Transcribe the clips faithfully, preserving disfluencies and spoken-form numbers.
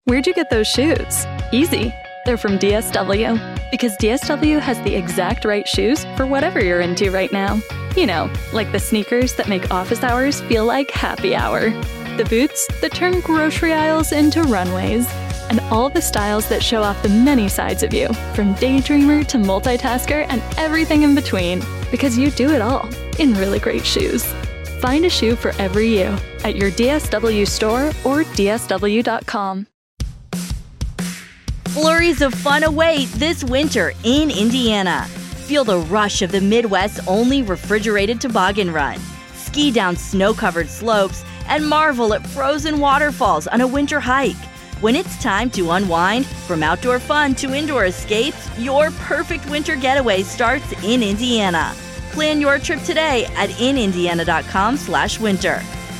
Where'd you get those shoes? Easy. They're from D S W. Because D S W has the exact right shoes for whatever you're into right now. You know, like the sneakers that make office hours feel like happy hour. The boots that turn grocery aisles into runways. And all the styles that show off the many sides of you, from daydreamer to multitasker and everything in between. Because you do it all in really great shoes. Find a shoe for every you at your D S W store or D S W dot com. Flurries of fun await this winter in Indiana. Feel the rush of the Midwest's only refrigerated toboggan run. Ski down snow-covered slopes and marvel at frozen waterfalls on a winter hike. When it's time to unwind, from outdoor fun to indoor escapes, your perfect winter getaway starts in Indiana. Plan your trip today at in indiana dot com slash winter.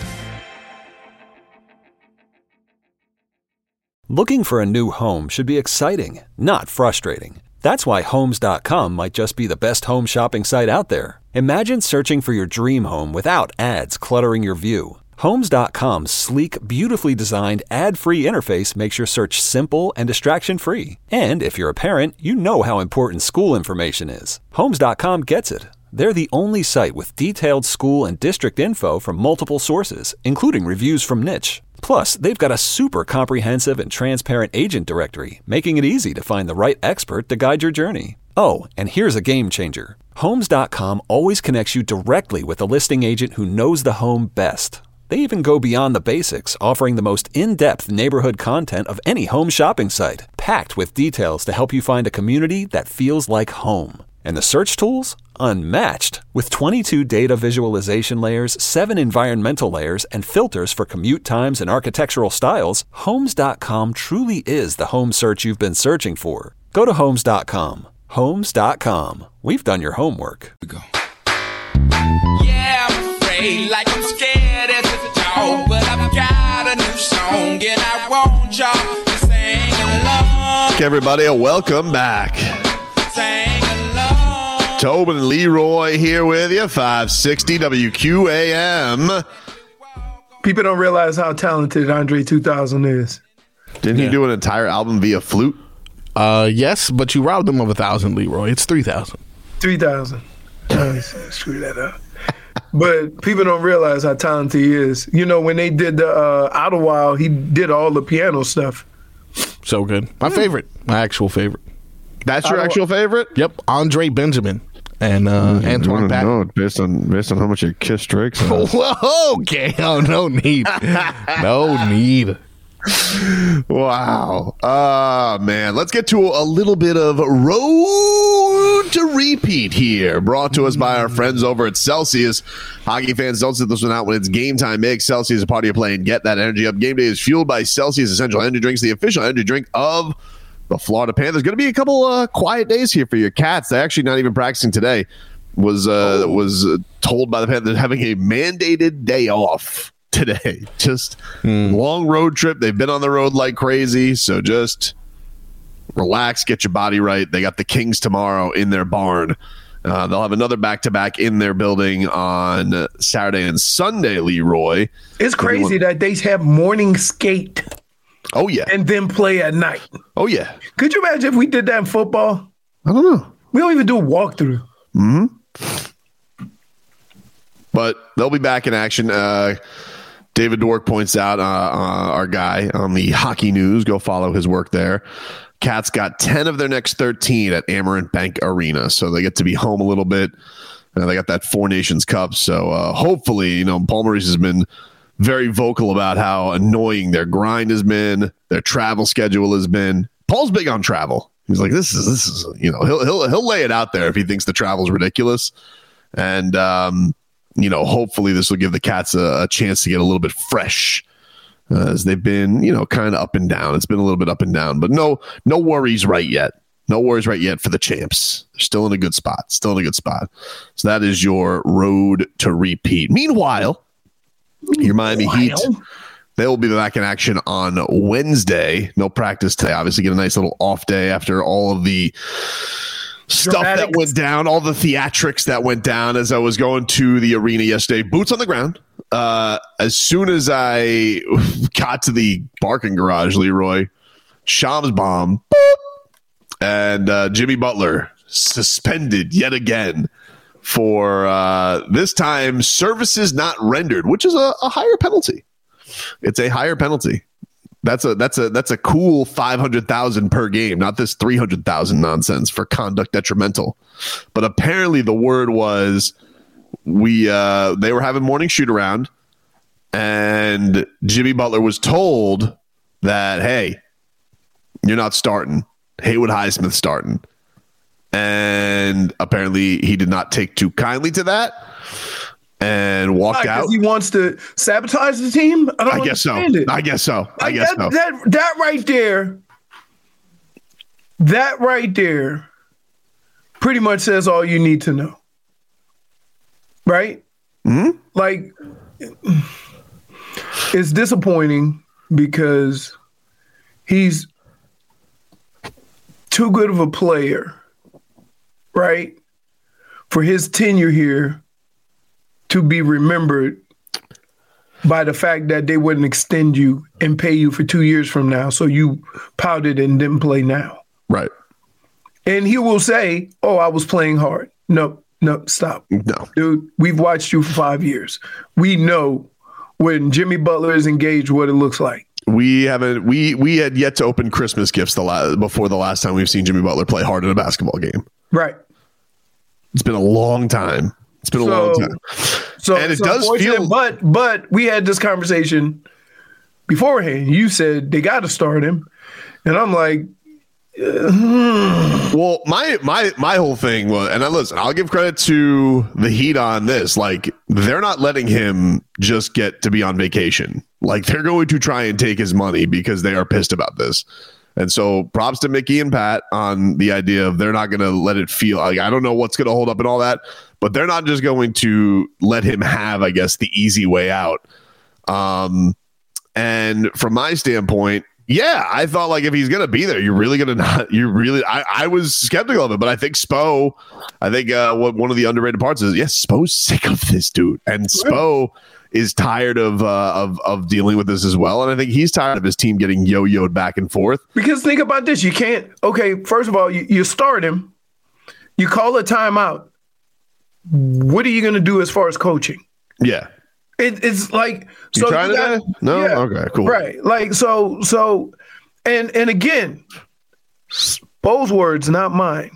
Looking for a new home should be exciting, not frustrating. That's why Homes dot com might just be the best home shopping site out there. Imagine searching for your dream home without ads cluttering your view. Homes dot com's sleek, beautifully designed, ad-free interface makes your search simple and distraction-free. And if you're a parent, you know how important school information is. Homes dot com gets it. They're the only site with detailed school and district info from multiple sources, including reviews from Niche. Plus, they've got a super comprehensive and transparent agent directory, making it easy to find the right expert to guide your journey. Oh, and here's a game changer. Homes dot com always connects you directly with a listing agent who knows the home best. They even go beyond the basics, offering the most in-depth neighborhood content of any home shopping site, packed with details to help you find a community that feels like home. And the search tools? Unmatched. With twenty-two data visualization layers, seven environmental layers, and filters for commute times and architectural styles, Homes dot com truly is the home search you've been searching for. Go to Homes dot com. Homes dot com. We've done your homework. Go. Yeah, I'm afraid, like I'm scared as a dog, but I've got a new song and I want y'all to sing along. Okay, everybody, welcome back. Sing along. Tobin and Leroy here with you, five sixty W Q A M. People don't realize how talented Andre two thousand is. Didn't yeah. he do an entire album via flute? Uh, yes, but you robbed him of a thousand, Leroy. It's three thousand. Three thousand. Screw that up. But people don't realize how talented he is. You know, when they did the uh, Idlewild, he did all the piano stuff. So good. My favorite. My actual favorite. That's your actual favorite? Yep. Andre Benjamin. And uh, mm, Antoine Patton. No, based on based on how much you kiss Drake. So. Whoa, okay. Oh, no need. No need. Wow. Ah, uh, man. Let's get to a little bit of Road to Repeat here. Brought to us by our friends over at Celsius. Hockey fans, don't sit this one out when it's game time. Make Celsius a part of your play and get that energy up. Game day is fueled by Celsius Essential Energy Drinks, the official energy drink of the Florida Panthers. Going to be a couple uh, quiet days here for your Cats. They're actually not even practicing today. Was uh, oh. was uh, told by the Panthers having a mandated day off today. Just mm. long road trip. They've been on the road like crazy. So just relax, get your body right. They got the Kings tomorrow in their barn. Uh, they'll have another back-to-back in their building on Saturday and Sunday, Leroy. It's crazy Everyone- that they have morning skate. Oh, yeah. And then play at night. Oh, yeah. Could you imagine if we did that in football? I don't know. We don't even do a walkthrough. Mm-hmm. But they'll be back in action. Uh, David Dwork points out, uh, uh, our guy on the Hockey News, go follow his work there. Cats got ten of their next thirteen at Amerant Bank Arena, so they get to be home a little bit. Uh, they got that Four Nations Cup, so uh, hopefully, you know, Paul Maurice has been very vocal about how annoying their grind has been, their travel schedule has been. Paul's big on travel. He's like, this is this is you know he'll he'll he'll lay it out there if he thinks the travel is ridiculous, and um, you know hopefully this will give the Cats a, a chance to get a little bit fresh, uh, as they've been you know kind of up and down. It's been a little bit up and down, but no no worries right yet. No worries right yet for the champs. They're still in a good spot. Still in a good spot. So that is your Road to Repeat. Meanwhile, your Miami Wild. Heat, they will be back in action on Wednesday. No practice today. Obviously, get a nice little off day after all of the stuff Dramatic. that went down, all the theatrics that went down as I was going to the arena yesterday. Boots on the ground. uh, as soon as I got to the parking garage, Leroy, Shams bomb, boop, and uh, Jimmy Butler suspended yet again for uh, this time services not rendered, which is a, a higher penalty. It's a higher penalty. That's a that's a that's a cool five hundred thousand per game, not this three hundred thousand nonsense for conduct detrimental. But apparently the word was we uh, they were having morning shoot around, and Jimmy Butler was told that, hey, you're not starting. Haywood Highsmith starting. And apparently he did not take too kindly to that and walked Why, out. He wants to sabotage the team? I don't I guess so. understand it. I guess so. I Like, guess that, so. That, that right there, that right there pretty much says all you need to know. Right? Mm-hmm. Like, it's disappointing because he's too good of a player, right, for his tenure here to be remembered by the fact that they wouldn't extend you and pay you for two years from now. So you pouted and didn't play now. Right. And he will say, oh, I was playing hard. No, no, stop. No. Dude, we've watched you for five years. We know when Jimmy Butler is engaged what it looks like. We haven't. We we had yet to open Christmas gifts the la- before the last time we've seen Jimmy Butler play hard in a basketball game. Right. It's been a long time. It's been a So- long time. So And it it's does unfortunate, feel- but but we had this conversation beforehand. You said they got to start him, and I'm like, Well, my my my whole thing was, and I listen, I'll give credit to the Heat on this. Like, they're not letting him just get to be on vacation. Like, they're going to try and take his money because they are pissed about this. And so props to Mickey and Pat on the idea of they're not going to let it feel like, I don't know what's going to hold up and all that, but they're not just going to let him have, I guess, the easy way out. Um, and from my standpoint, yeah, I thought like if he's going to be there, you're really going to not, you're really, I, I was skeptical of it, but I think Spo, I think uh, what one of the underrated parts is, yes, Spo's sick of this dude. And Spo is tired of, uh, of, of dealing with this as well. And I think he's tired of his team getting yo-yoed back and forth. because think about this. You can't, okay, first of all, you, you start him, you call a timeout. What are you going to do as far as coaching? Yeah. It, it's like, You so trying got- to? No? Okay, cool. Right. Like, so, so, and, and again, Spo's words, not mine.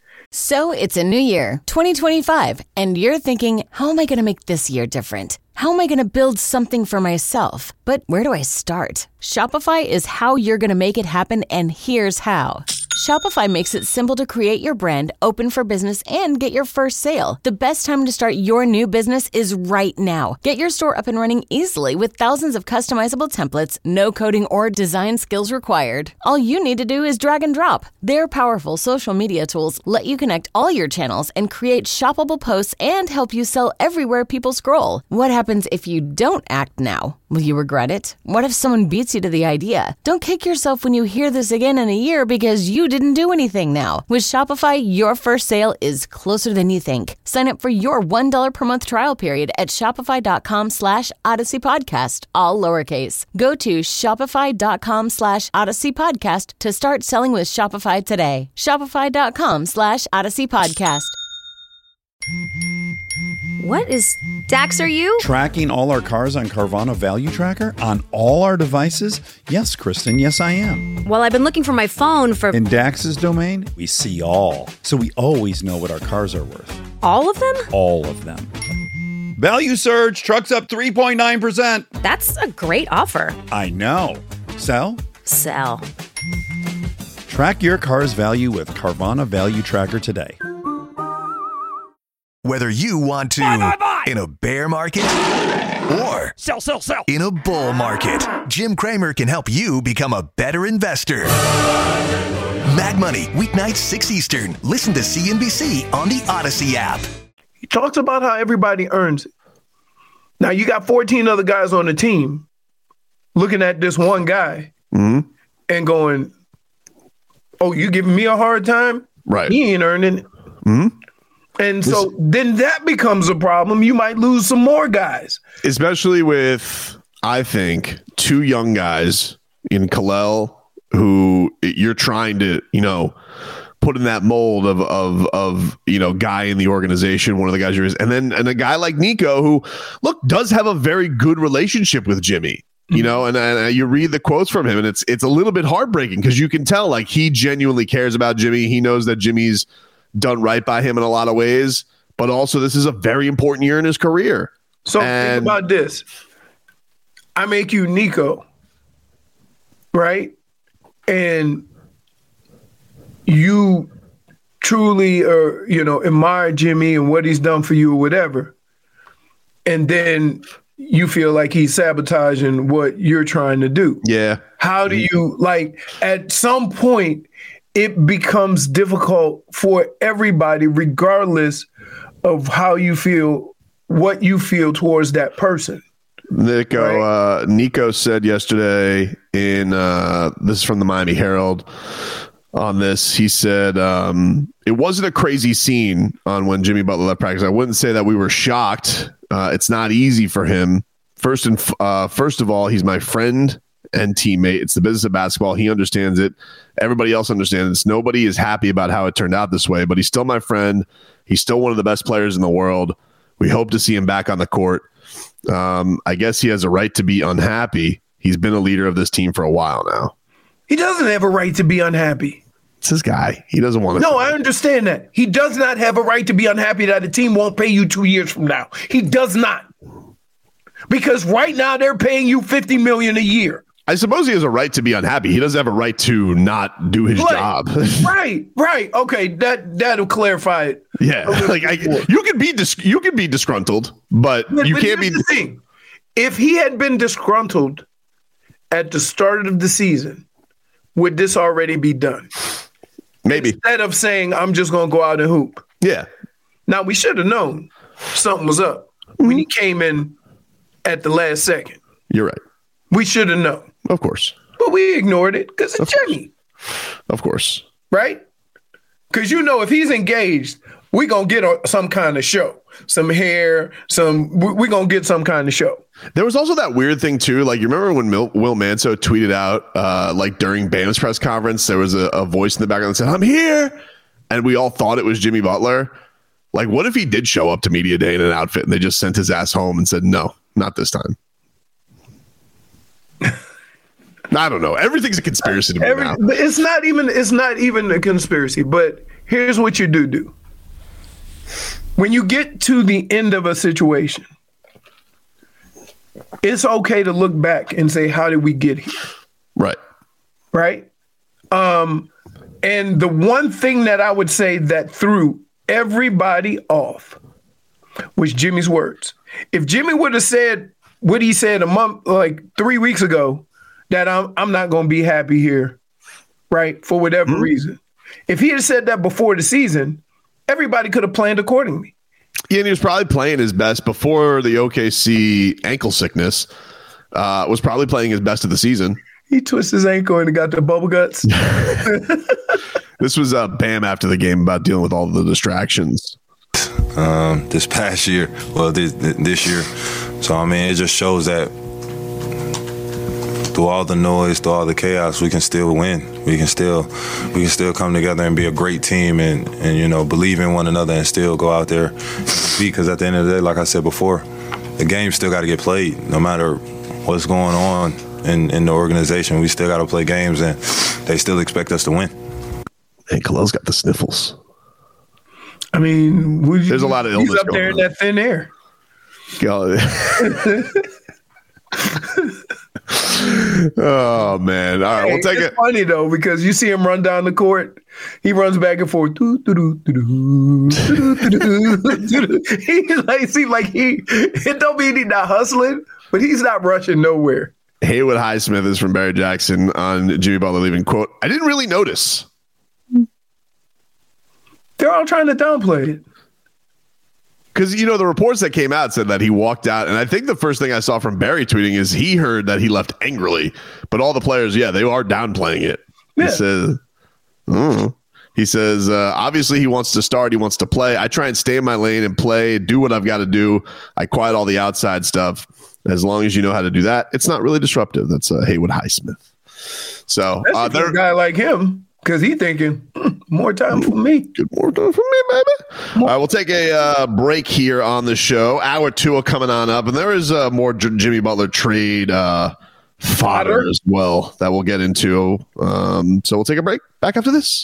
So it's a new year, twenty twenty-five, and you're thinking, how am I going to make this year different? How am I going to build something for myself? But where do I start? Shopify is how you're going to make it happen, and here's how. Shopify makes it simple to create your brand, open for business, and get your first sale. The best time to start your new business is right now. Get your store up and running easily with thousands of customizable templates, no coding or design skills required. All you need to do is drag and drop. Their powerful social media tools let you connect all your channels and create shoppable posts and help you sell everywhere people scroll. What happens if you don't act now? Will you regret it? What if someone beats you to the idea? Don't kick yourself when you hear this again in a year because you didn't do anything now. With Shopify, your first sale is closer than you think. Sign up for your one dollar per month trial period at shopify.com slash Odyssey Podcast, all lowercase. Go to shopify.com slash Odyssey Podcast to start selling with Shopify today. Shopify.com slash Odyssey Podcast. What is Dax, are you? Tracking all our cars on Carvana Value Tracker on all our devices? Yes, Kristen, yes, I am. Well, I've been looking for my phone for In Dax's domain, we see all. So we always know what our cars are worth. all of them. All of them. Value surge, trucks up three point nine percent. That's a great offer. I know. Sell? Sell. Track your car's value with Carvana Value Tracker today. Whether you want to buy, buy, buy. in a bear market or sell, sell, sell in a bull market, Jim Cramer can help you become a better investor. Mad Money, weeknights six Eastern. Listen to C N B C on the Odyssey app. He talks about how everybody earns it. Now you got fourteen other guys on the team looking at this one guy mm-hmm. and going, "Oh, you giving me a hard time? Right? He ain't earning it." Mm-hmm. And so then that becomes a problem. You might lose some more guys. Especially with, I think, two young guys in Kalel who you're trying to, you know, put in that mold of, of, of, you know, guy in the organization, one of the guys you're, and then, and a guy like Nico who, look, does have a very good relationship with Jimmy, you know, and, and you read the quotes from him and it's, it's a little bit heartbreaking because you can tell like he genuinely cares about Jimmy. He knows that Jimmy's done right by him in a lot of ways, but also this is a very important year in his career. So and, think about this. I make you Nico, right? And you truly are, you know, admire Jimmy and what he's done for you or whatever. And then you feel like he's sabotaging what you're trying to do. Yeah. How do you, like, at some point, it becomes difficult for everybody, regardless of how you feel, what you feel towards that person. Nico, right? uh, Nico said yesterday in, uh, this is from the Miami Herald on this. He said, um, it wasn't a crazy scene on when Jimmy Butler left practice. I wouldn't say that we were shocked. Uh, it's not easy for him. First and uh, first of all, he's my friend and teammate. It's the business of basketball. He understands it. Everybody else understands it. Nobody is happy about how it turned out this way, but he's still my friend. He's still one of the best players in the world. We hope to see him back on the court. Um, I guess he has a right to be unhappy. He's been a leader of this team for a while now. He doesn't have a right to be unhappy. It's his guy. He doesn't want to. No, I understand that. He does not have a right to be unhappy that the team won't pay you two years from now. He does not. Because right now they're paying you fifty million dollars a year. I suppose he has a right to be unhappy. He doesn't have a right to not do his right. job. right, right. Okay, that that'll clarify it. Yeah, like I, you can be dis- you can be disgruntled, but, but you but can't be. The thing. If he had been disgruntled at the start of the season, would this already be done? Maybe. Instead of saying, I'm just going to go out and hoop. Yeah. Now, we should have known something was up mm-hmm. when he came in at the last second. You're right. We should have known. Of course. But we ignored it because it's Jimmy. Of course. Right? Because, you know, if he's engaged, we're going to get a, some kind of show. Some hair, some, we're going to get some kind of show. There was also that weird thing, too. Like, you remember when Mil- Will Manso tweeted out, uh, like, during Bam's press conference, there was a, a voice in the background that said, I'm here. And we all thought it was Jimmy Butler. Like, what if he did show up to media day in an outfit and they just sent his ass home and said, no, not this time? I don't know. Everything's a conspiracy to me Every, now. But it's not even, it's not even a conspiracy. But here's what you do do. When you get to the end of a situation, it's okay to look back and say, how did we get here? Right. Right. Um, and the one thing that I would say that threw everybody off was Jimmy's words. If Jimmy would have said what he said a month, like three weeks ago, that I'm I'm not going to be happy here, right, for whatever mm-hmm. reason. If he had said that before the season, everybody could have planned accordingly. Yeah, and he was probably playing his best before the O K C ankle sickness. Uh, was probably playing his best of the season. He twisted his ankle and got the bubble guts. This was uh, Bam after the game about dealing with all the distractions. Um, this past year, well, this, this year. So, I mean, it just shows that through all the noise, through all the chaos, we can still win. We can still, we can still come together and be a great team, and, and you know, believe in one another, and still go out there and compete. Because at the end of the day, like I said before, the game still got to get played, no matter what's going on in, in the organization. We still got to play games, and they still expect us to win. And Kalal's got the sniffles. I mean, you, there's a lot of illness. He's up there in that thin air. Oh man! All right, hey, we'll take it's it. Funny though, because you see him run down the court, he runs back and forth. He like seems like he. It don't mean he's not hustling, but he's not rushing nowhere. Haywood Highsmith is from Barry Jackson on Jimmy Butler leaving. Quote: I didn't really notice. They're all trying to downplay it. Because, you know, the reports that came out said that he walked out. And I think the first thing I saw from Barry tweeting is he heard that he left angrily. But all the players, yeah, they are downplaying it. Yeah. He says, oh. He says, uh, obviously he wants to start. He wants to play. I try and stay in my lane and play, do what I've got to do. I quiet all the outside stuff. As long as you know how to do that, it's not really disruptive. That's uh, Haywood Highsmith. So uh, for a guy like him, because he's thinking, hmm, more time for me. Good more time for me, baby. All right, we'll take a uh, break here on the show. Hour two are coming on up, and there is uh, more J- Jimmy Butler trade uh, fodder as well that we'll get into. Um, so we'll take a break. Back after this.